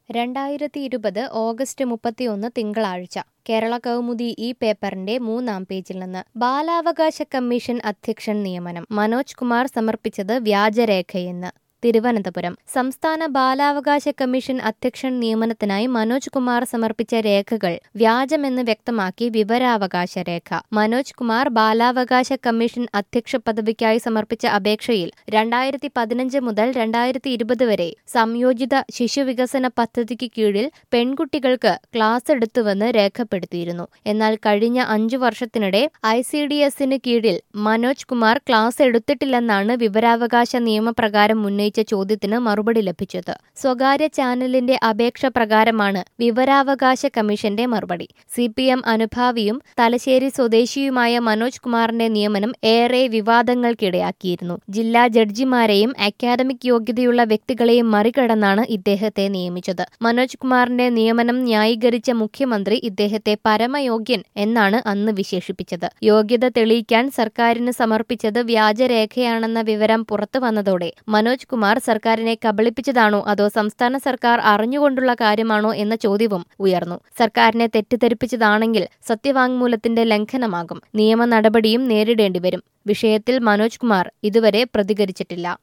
2020 August 31 തിങ്കളാഴ്ച കേരള കൗമുദി ഈ പേപ്പറിന്റെ 3-ാം പേജിൽ നിന്ന് ബാലാവകാശ കമ്മീഷൻ അധ്യക്ഷൻ നിയമനം മനോജ് കുമാർ സമർപ്പിച്ചത് വ്യാജരേഖയെന്ന് തിരുവനന്തപുരം സംസ്ഥാന ബാലാവകാശ കമ്മീഷൻ അധ്യക്ഷൻ നിയമനത്തിനായി മനോജ് കുമാർ സമർപ്പിച്ച രേഖകൾ വ്യാജമെന്ന് വ്യക്തമാക്കി വിവരാവകാശ രേഖ. മനോജ് കുമാർ ബാലാവകാശ കമ്മീഷൻ അധ്യക്ഷ പദവിക്കായി സമർപ്പിച്ച അപേക്ഷയിൽ 2015 മുതൽ 2020 വരെ സംയോജിത ശിശുവികസന പദ്ധതിക്ക് കീഴിൽ പെൺകുട്ടികൾക്ക് ക്ലാസ് എടുത്തുവെന്ന് രേഖപ്പെടുത്തിയിരുന്നു. എന്നാൽ കഴിഞ്ഞ 5 വർഷത്തിനിടെ ICDSന് കീഴിൽ മനോജ് കുമാർ ക്ലാസ് എടുത്തിട്ടില്ലെന്നാണ് വിവരാവകാശ നിയമപ്രകാരം ഉന്നയിച്ച ചോദ്യത്തിന് മറുപടി ലഭിച്ചത്. സ്വകാര്യ ചാനലിന്റെ അപേക്ഷ പ്രകാരമാണ് വിവരാവകാശ കമ്മീഷന്റെ മറുപടി. CPM അനുഭാവിയും തലശ്ശേരി സ്വദേശിയുമായ മനോജ് കുമാറിന്റെ നിയമനം ഏറെ വിവാദങ്ങൾക്കിടയാക്കിയിരുന്നു. ജില്ലാ ജഡ്ജിമാരെയും അക്കാദമിക് യോഗ്യതയുള്ള വ്യക്തികളെയും മറികടന്നാണ് ഇദ്ദേഹത്തെ നിയമിച്ചത്. മനോജ് കുമാറിന്റെ നിയമനം ന്യായീകരിച്ച മുഖ്യമന്ത്രി ഇദ്ദേഹത്തെ പരമയോഗ്യൻ എന്നാണ് അന്ന് വിശേഷിപ്പിച്ചത്. യോഗ്യത തെളിയിക്കാൻ സർക്കാരിന് സമർപ്പിച്ചത് വ്യാജരേഖയാണെന്ന വിവരം പുറത്തുവന്നതോടെ മനോജ് കുമാർ സർക്കാരിനെ കബളിപ്പിച്ചതാണോ അതോ സംസ്ഥാന സർക്കാർ അറിഞ്ഞുകൊണ്ടുള്ള കാര്യമാണോ എന്ന ചോദ്യവും ഉയർന്നു. സർക്കാരിനെ തെറ്റിദ്ധരിപ്പിച്ചതാണെങ്കിൽ സത്യവാങ്മൂലത്തിന്റെ ലംഘനമാകും. നിയമ നടപടിയും നേരിടേണ്ടിവരും. വിഷയത്തിൽ മനോജ് കുമാർ ഇതുവരെ പ്രതികരിച്ചിട്ടില്ല.